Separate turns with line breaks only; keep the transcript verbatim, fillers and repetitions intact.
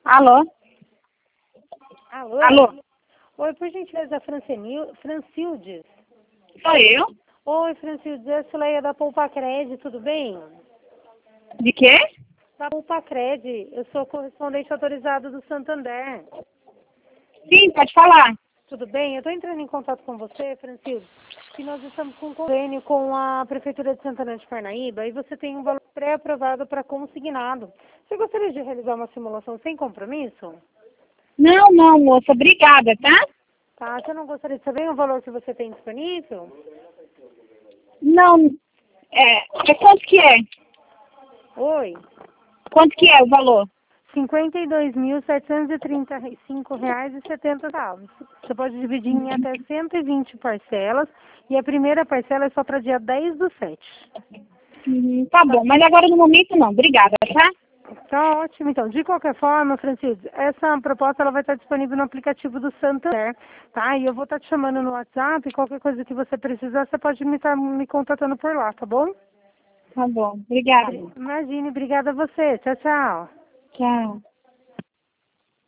Alô?
Alô?
Alô?
Oi, por gentileza, Francenil, Francildes.
Sou eu?
Oi, Francildes, é a Cileia da Poupa-Cred, tudo bem?
De quê?
Da Poupa-Cred, eu sou correspondente autorizado do Santander.
Sim, pode falar.
Tudo bem? Eu estou entrando em contato com você, Francildes, que nós estamos com um convênio com a Prefeitura de Santana de Parnaíba e você tem um valor pré-aprovado para consignado. Você gostaria de realizar uma simulação sem compromisso?
Não, não, moça, obrigada, tá?
Tá, você não gostaria de saber o valor que você tem disponível?
Não, é, é quanto que é?
Oi?
Quanto que é o valor?
cinquenta e dois mil, setecentos e trinta e cinco reais e setenta centavos. Você pode dividir em até cento e vinte parcelas e a primeira parcela é só para dia dez do sete.
Uhum, tá bom, mas agora no momento não, obrigada, tá?
Tá ótimo, então. De qualquer forma, Francisco, essa proposta ela vai estar disponível no aplicativo do Santander, tá? E eu vou estar te chamando no WhatsApp e qualquer coisa que você precisar, você pode me estar me contatando por lá, tá bom?
Tá bom, obrigada.
Imagine, obrigada a você. Tchau, tchau.
Tchau.